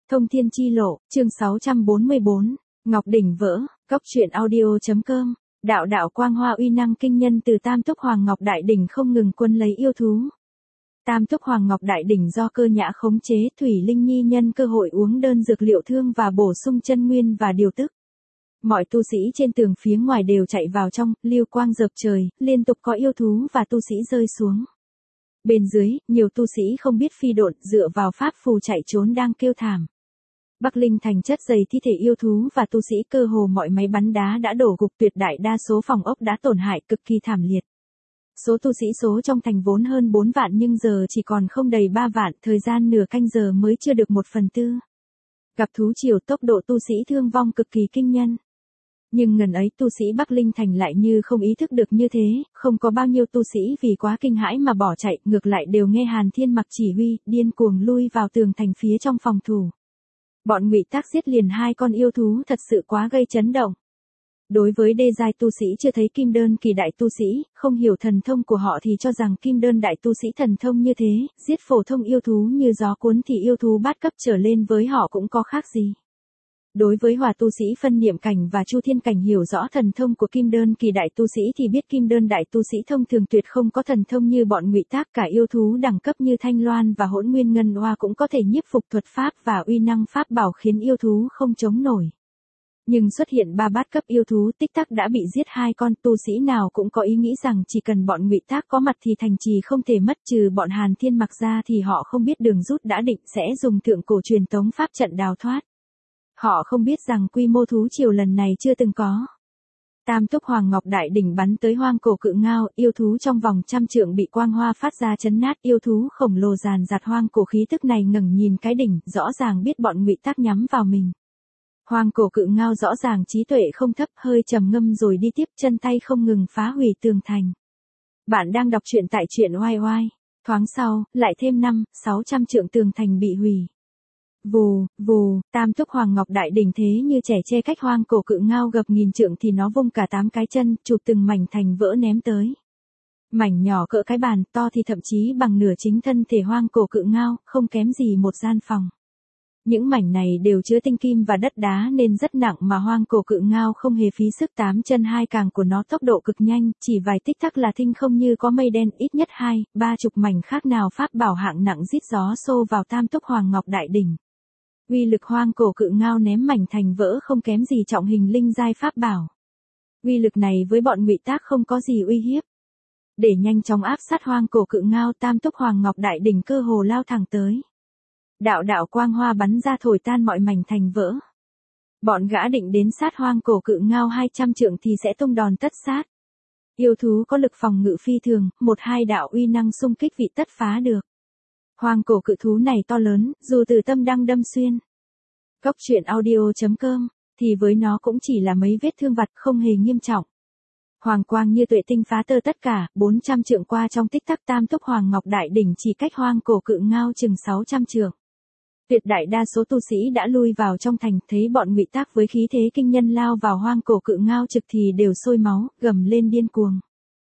Thông thiên chi lộ, chương 644, Ngọc đỉnh vỡ, Cốc truyện audio.com, đạo đạo quang hoa uy năng kinh nhân từ Tam Túc Hoàng Ngọc Đại Đỉnh không ngừng quân lấy yêu thú. Tam Túc Hoàng Ngọc Đại Đỉnh do Cơ Nhã khống chế, Thủy Linh Nhi nhân cơ hội uống đơn dược liệu thương và bổ sung chân nguyên và điều tức. Mọi tu sĩ trên tường phía ngoài đều chạy vào trong, lưu quang dợp trời, liên tục có yêu thú và tu sĩ rơi xuống. Bên dưới, nhiều tu sĩ không biết phi độn, dựa vào pháp phù chạy trốn đang kêu thảm. Bắc Linh thành chất dày thi thể yêu thú và tu sĩ, cơ hồ mọi máy bắn đá đã đổ gục, tuyệt đại đa số phòng ốc đã tổn hại cực kỳ thảm liệt. Số tu sĩ số trong thành vốn hơn 4 vạn nhưng giờ chỉ còn không đầy 3 vạn, thời gian nửa canh giờ mới chưa được 1/4. Gặp thú triều, tốc độ tu sĩ thương vong cực kỳ kinh nhân. Nhưng ngần ấy tu sĩ Bắc Linh thành lại như không ý thức được như thế, không có bao nhiêu tu sĩ vì quá kinh hãi mà bỏ chạy, ngược lại đều nghe Hàn Thiên Mặc chỉ huy, điên cuồng lui vào tường thành phía trong phòng thủ. Bọn Ngụy Tác giết liền 2 con yêu thú thật sự quá gây chấn động. Đối với đê giai tu sĩ chưa thấy kim đơn kỳ đại tu sĩ, không hiểu thần thông của họ thì cho rằng kim đơn đại tu sĩ thần thông như thế, giết phổ thông yêu thú như gió cuốn thì yêu thú bát cấp trở lên với họ cũng có khác gì. Đối với hòa tu sĩ phân niệm cảnh và chu thiên cảnh hiểu rõ thần thông của kim đơn kỳ đại tu sĩ thì biết kim đơn đại tu sĩ thông thường tuyệt không có thần thông như bọn Ngụy Tác, cả yêu thú đẳng cấp như Thanh Loan và Hỗn Nguyên Ngân Oa cũng có thể nhiếp phục thuật pháp và uy năng pháp bảo khiến yêu thú không chống nổi. Nhưng xuất hiện 3 bát cấp yêu thú tích tắc đã bị giết 2 con, tu sĩ nào cũng có ý nghĩ rằng chỉ cần bọn Ngụy Tác có mặt thì thành trì không thể mất, trừ bọn Hàn Thiên Mặc ra thì họ không biết đường rút đã định sẽ dùng thượng cổ truyền tống pháp trận đào thoát. Họ không biết rằng quy mô thú triều lần này chưa từng có. Tam Túc Hoàng Ngọc Đại Đỉnh bắn tới hoang cổ cự ngao, yêu thú trong vòng 100 trượng bị quang hoa phát ra chấn nát, yêu thú khổng lồ dàn dạt hoang cổ khí tức này ngẩng nhìn cái đỉnh, rõ ràng biết bọn Ngụy Tác nhắm vào mình. Hoang cổ cự ngao rõ ràng trí tuệ không thấp, hơi trầm ngâm rồi đi tiếp, chân tay không ngừng phá hủy tường thành. Bạn đang đọc truyện tại truyện oai oai. Thoáng sau, lại thêm 500-600 trượng tường thành bị hủy. Vù, vù, Tam Túc Hoàng Ngọc Đại Đỉnh thế như trẻ che cách hoang cổ cự ngao gập nghìn trượng thì nó vung cả 8 cái chân, chụp từng mảnh thành vỡ ném tới. Mảnh nhỏ cỡ cái bàn, to thì thậm chí bằng nửa chính thân thể hoang cổ cự ngao, không kém gì một gian phòng. Những mảnh này đều chứa tinh kim và đất đá nên rất nặng mà hoang cổ cự ngao không hề phí sức, 8 chân 2 càng của nó tốc độ cực nhanh, chỉ vài tích tắc là thinh không như có mây đen, ít nhất 2-30 mảnh khác nào pháp bảo hạng nặng rít gió xô vào Tam Túc Hoàng Ngọc Đại Đỉnh. Uy lực hoang cổ cự ngao ném mảnh thành vỡ không kém gì trọng hình linh giai pháp bảo. Uy lực này với bọn Ngụy Tác không có gì uy hiếp. Để nhanh chóng áp sát hoang cổ cự ngao, Tam Túc Hoàng Ngọc Đại Đỉnh cơ hồ lao thẳng tới. Đạo đạo quang hoa bắn ra thổi tan mọi mảnh thành vỡ. Bọn gã định đến sát hoang cổ cự ngao 200 trượng thì sẽ tung đòn tất sát. Yêu thú có lực phòng ngự phi thường, 1-2 đạo uy năng xung kích vị tất phá được. Hoang cổ cự thú này to lớn, dù từ tâm đăng đâm xuyên. Cốc truyện audio.com, thì với nó cũng chỉ là mấy vết thương vặt không hề nghiêm trọng. Hoàng quang như tuệ tinh phá tơ tất cả, 400 trượng qua trong tích tắc, Tam Túc Hoàng Ngọc Đại Đỉnh chỉ cách hoang cổ cự ngao chừng 600 trượng. Tuyệt đại đa số tu sĩ đã lui vào trong thành, thấy bọn Ngụy Tác với khí thế kinh nhân lao vào hoang cổ cự ngao trực thì đều sôi máu, gầm lên điên cuồng.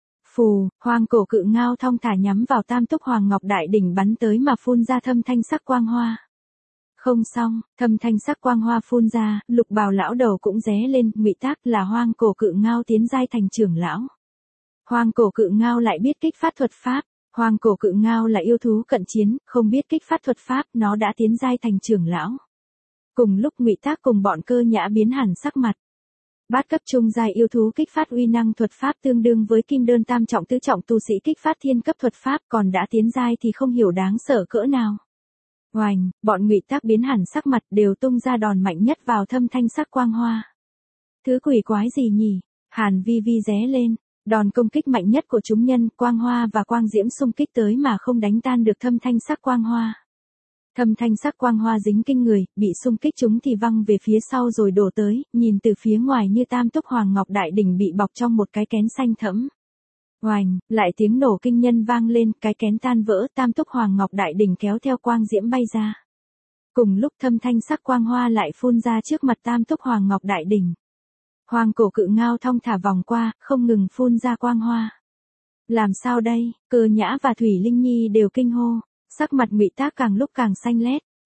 Phù, hoang cổ cự ngao thong thả nhắm vào Tam Túc Hoàng Ngọc Đại Đỉnh bắn tới mà phun ra thâm thanh sắc quang hoa. Không xong, thâm thanh sắc quang hoa phun ra, Lục Bào lão đầu cũng ré lên, Ngụy Tác là hoang cổ cự ngao tiến giai thành trưởng lão. Hoang cổ cự ngao lại biết kích phát thuật pháp. Hoang cổ cự ngao là yêu thú cận chiến, không biết kích phát thuật pháp, nó đã tiến giai thành trưởng lão. Cùng lúc Ngụy Tác cùng bọn Cơ Nhã biến hẳn sắc mặt. Bát cấp trung giai yêu thú kích phát uy năng thuật pháp tương đương với kim đơn tam trọng tứ trọng tu sĩ kích phát thiên cấp thuật pháp, còn đã tiến giai thì không hiểu đáng sợ cỡ nào. Oành, bọn Ngụy Tác biến hẳn sắc mặt đều tung ra đòn mạnh nhất vào thâm thanh sắc quang hoa. Thứ quỷ quái gì nhỉ? Hàn Vi Vi ré lên. Đòn công kích mạnh nhất của chúng nhân, quang hoa và quang diễm xung kích tới mà không đánh tan được thâm thanh sắc quang hoa. Thâm thanh sắc quang hoa dính kinh người, bị xung kích chúng thì văng về phía sau rồi đổ tới, nhìn từ phía ngoài như Tam Túc Hoàng Ngọc Đại Đỉnh bị bọc trong một cái kén xanh thẫm. Oành, lại tiếng nổ kinh nhân vang lên, cái kén tan vỡ, Tam Túc Hoàng Ngọc Đại Đỉnh kéo theo quang diễm bay ra. Cùng lúc thâm thanh sắc quang hoa lại phun ra trước mặt Tam Túc Hoàng Ngọc Đại Đỉnh. Hoang cổ cự ngao thong thả vòng qua, không ngừng phun ra quang hoa. Làm sao đây? Cơ Nhã và Thủy Linh Nhi đều kinh hô, sắc mặt Ngụy Tác càng lúc càng xanh lét.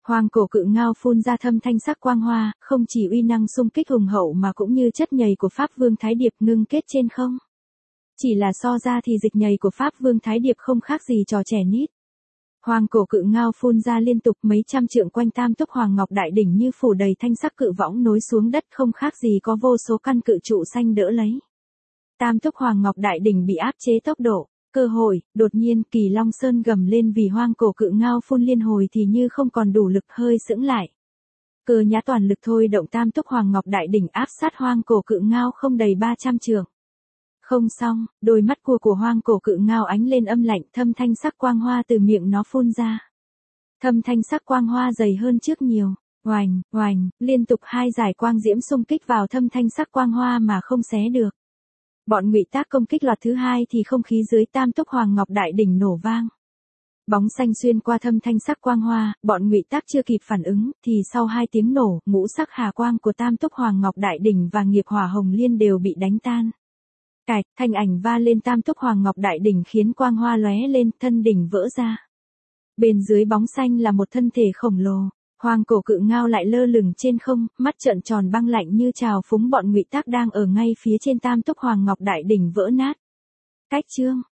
Hoang cổ cự ngao phun ra thâm thanh sắc quang hoa, không chỉ uy năng xung kích hùng hậu mà cũng như chất nhầy của Pháp Vương Thái Điệp ngưng kết trên không. Chỉ là so ra thì dịch nhầy của Pháp Vương Thái Điệp không khác gì trò trẻ nít. Hoang cổ cự ngao phun ra liên tục mấy trăm trượng quanh Tam Túc Hoàng Ngọc Đại Đỉnh như phủ đầy thanh sắc cự võng nối xuống đất, không khác gì có vô số căn cự trụ xanh đỡ lấy. Tam Túc Hoàng Ngọc Đại Đỉnh bị áp chế tốc độ. Cơ hội, đột nhiên Kỳ Long Sơn gầm lên vì hoang cổ cự ngao phun liên hồi thì như không còn đủ lực, hơi sững lại. Cơ nhã toàn lực thôi động Tam Túc Hoàng Ngọc Đại Đỉnh áp sát hoang cổ cự ngao không đầy 300 trượng. Không xong, đôi mắt của hoang cổ cự ngao ánh lên âm lạnh, thâm thanh sắc quang hoa từ miệng nó phun ra. Thâm thanh sắc quang hoa dày hơn trước nhiều. Oành, oành, liên tục hai giải quang diễm xung kích vào thâm thanh sắc quang hoa mà không xé được. Bọn Ngụy Tác công kích loạt thứ hai thì không khí dưới Tam Túc Hoàng Ngọc Đại Đỉnh nổ vang. Bóng xanh xuyên qua thâm thanh sắc quang hoa, bọn Ngụy Tác chưa kịp phản ứng thì sau 2 tiếng nổ, ngũ sắc hà quang của Tam Túc Hoàng Ngọc Đại Đỉnh và nghiệp hỏa hồng liên đều bị đánh tan. Cạch, thanh ảnh va lên Tam Túc Hoàng Ngọc Đại Đỉnh khiến quang hoa lóe lên, thân đỉnh vỡ ra. Bên dưới bóng xanh là một thân thể khổng lồ. Hoang cổ cự ngao lại lơ lửng trên không, mắt trợn tròn băng lạnh như trào phúng bọn Ngụy Tác đang ở ngay phía trên Tam Túc Hoàng Ngọc Đại Đỉnh vỡ nát. Cách chương